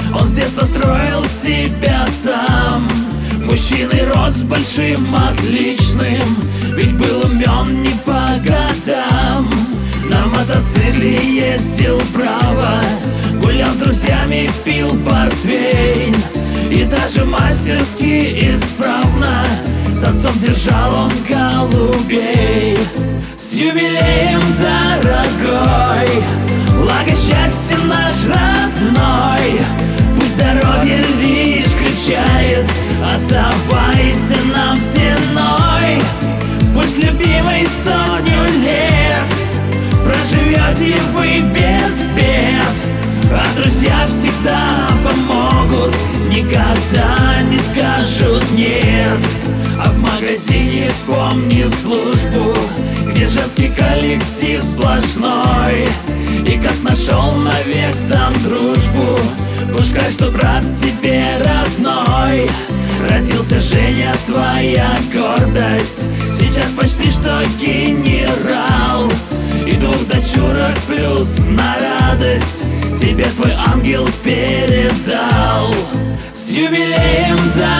Он с детства строил себя сам. Мужчиной рос большим, отличным, ведь был умен не по годам. На мотоцикле ездил браво, гулял с друзьями, пил портвейн. И даже мастерски исправно с отцом держал он голубей. С юбилеем, дорогой, благо счастье наш родной. Пусть здоровье лишь крепчает, оставайся нам стеной. Пусть любимой сотню лет проживете вы без бед, а друзья всегда помогут, никогда не скажут нет. А в магазине вспомни службу, где женский коллектив сплошной. И как нашел навек там дружбу, пускай что брат тебе родной. Родился Женя, твоя гордость, сейчас почти что генерал. И 2 дочурок плюс на радость тебе твой ангел передал. С юбилеем,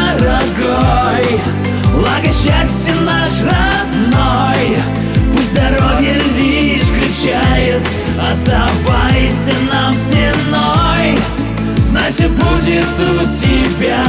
дорогой, благо счастье наш родной. Пусть здоровье лишь крепчает, оставайся нам стеной. Знай, все будет у тебя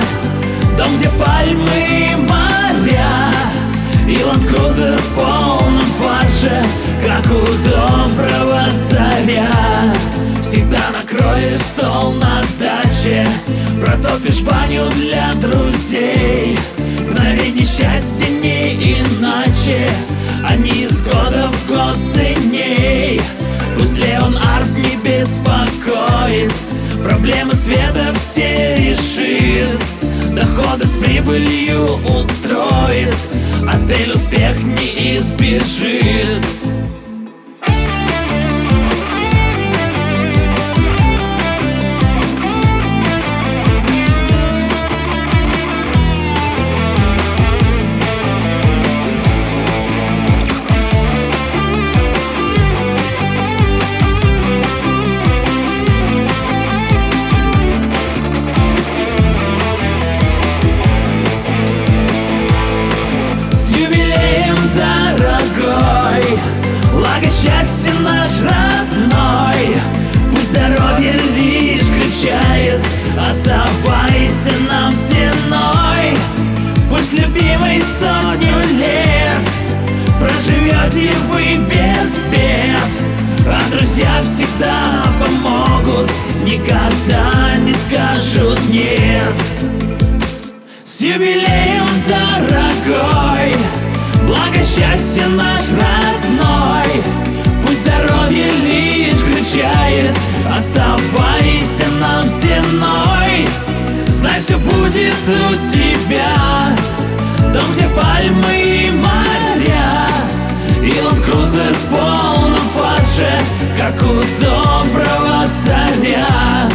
дом, где пальмы и моря, и ленд-крузер в полном фарше, как у доброго царя. Всегда накроешь стол на даче, протопишь баню для друзей. Мгновенье счастья не иначе, они из года в год ценней. Пусть Леон Арт не беспокоит, проблемы света все решит. Доходы с прибылью утроит, отель успех не избежит. Благо счастье наш родной, пусть здоровье лишь крепчает, оставайся нам стеной. Пусть любимой сотню лет проживете вы без бед, а друзья всегда помогут, никогда не скажут нет. С юбилеем, дорогой, благо счастье наш родной. Пусть здоровье лишь крепчает, оставайся нам стеной. Знай, все будет у тебя дом, где пальмы и моря, и ленд-крузер в полном фарше, как у доброго царя.